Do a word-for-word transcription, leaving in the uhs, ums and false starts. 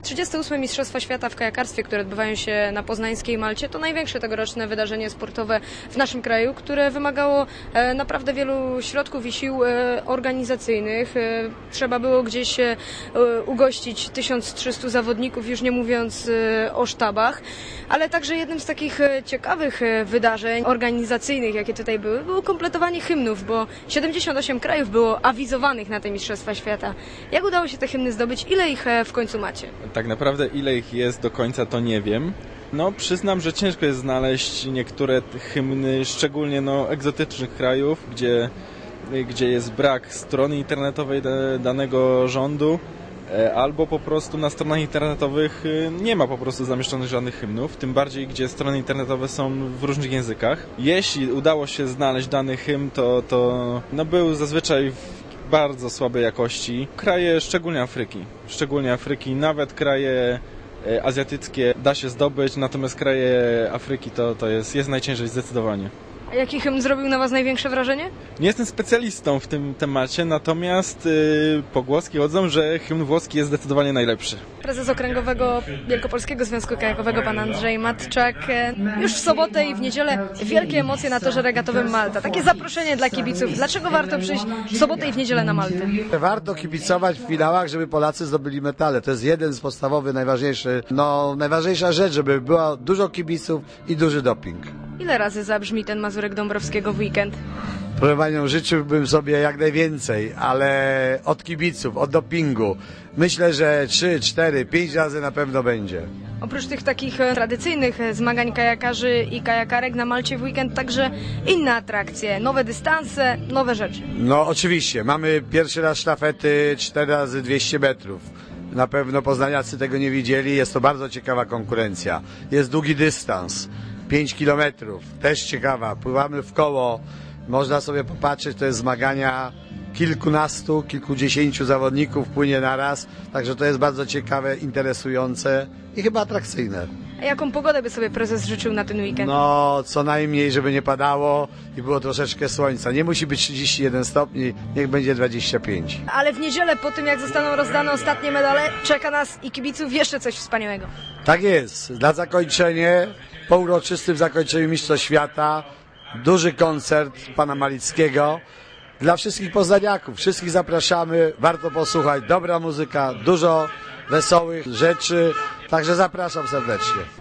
trzydzieste ósme Mistrzostwa Świata w kajakarstwie, które odbywają się na poznańskiej Malcie, to największe tegoroczne wydarzenie sportowe w naszym kraju, które wymagało e, naprawdę wielu środków i sił e, organizacyjnych. E, trzeba było gdzieś e, ugościć tysiąc trzystu zawodników, już nie mówiąc e, o sztabach, ale także jednym z takich e, ciekawych e, wydarzeń organizacyjnych, jakie tutaj były, było kompletowanie hymnów, bo siedemdziesiąt osiem krajów było awizowanych na te Mistrzostwa Świata. Jak udało się te hymny zdobyć? Ile ich e, w końcu macie? Tak naprawdę ile ich jest do końca, to nie wiem. No przyznam, że ciężko jest znaleźć niektóre hymny, szczególnie no, egzotycznych krajów, gdzie, gdzie jest brak strony internetowej danego rządu, albo po prostu na stronach internetowych nie ma po prostu zamieszczonych żadnych hymnów, tym bardziej gdzie strony internetowe są w różnych językach. Jeśli udało się znaleźć dany hymn, to, to no, był zazwyczaj w bardzo słabej jakości. Kraje, szczególnie Afryki, szczególnie Afryki, nawet kraje azjatyckie da się zdobyć, natomiast kraje Afryki to, to jest, jest najciężej zdecydowanie. A jaki hymn zrobił na Was największe wrażenie? Nie jestem specjalistą w tym temacie, natomiast yy, pogłoski chodzą, że hymn włoski jest zdecydowanie najlepszy. Prezes Okręgowego Wielkopolskiego Związku Kajakowego pan Andrzej Matczak. Już w sobotę i w niedzielę wielkie emocje na torze regatowym Malta. Takie zaproszenie dla kibiców. Dlaczego warto przyjść w sobotę i w niedzielę na Maltę? Warto kibicować w finałach, żeby Polacy zdobyli medale. To jest jeden z podstawowych, najważniejszy, no najważniejsza rzecz, żeby było dużo kibiców i duży doping. Ile razy zabrzmi ten Mazurek Dąbrowskiego w weekend? Proszę Panią, życzyłbym sobie jak najwięcej, ale od kibiców, od dopingu. Myślę, że trzy, cztery, pięć razy na pewno będzie. Oprócz tych takich tradycyjnych zmagań kajakarzy i kajakarek na Malcie w weekend także inne atrakcje, nowe dystanse, nowe rzeczy. No oczywiście, mamy pierwszy raz sztafety cztery razy dwieście metrów. Na pewno poznaniacy tego nie widzieli, jest to bardzo ciekawa konkurencja. Jest długi dystans, pięć kilometrów, też ciekawa, pływamy w koło. Można sobie popatrzeć, to jest zmagania kilkunastu, kilkudziesięciu zawodników płynie naraz, także to jest bardzo ciekawe, interesujące i chyba atrakcyjne. A jaką pogodę by sobie prezes życzył na ten weekend? No, co najmniej, żeby nie padało i było troszeczkę słońca. Nie musi być trzydzieści jeden stopni, niech będzie dwadzieścia pięć. Ale w niedzielę, po tym jak zostaną rozdane ostatnie medale, czeka nas i kibiców jeszcze coś wspaniałego. Tak jest. Na zakończenie, po uroczystym zakończeniu Mistrzostw Świata, duży koncert pana Malickiego. Dla wszystkich poznaniaków, wszystkich zapraszamy, warto posłuchać, dobra muzyka, dużo wesołych rzeczy, także zapraszam serdecznie.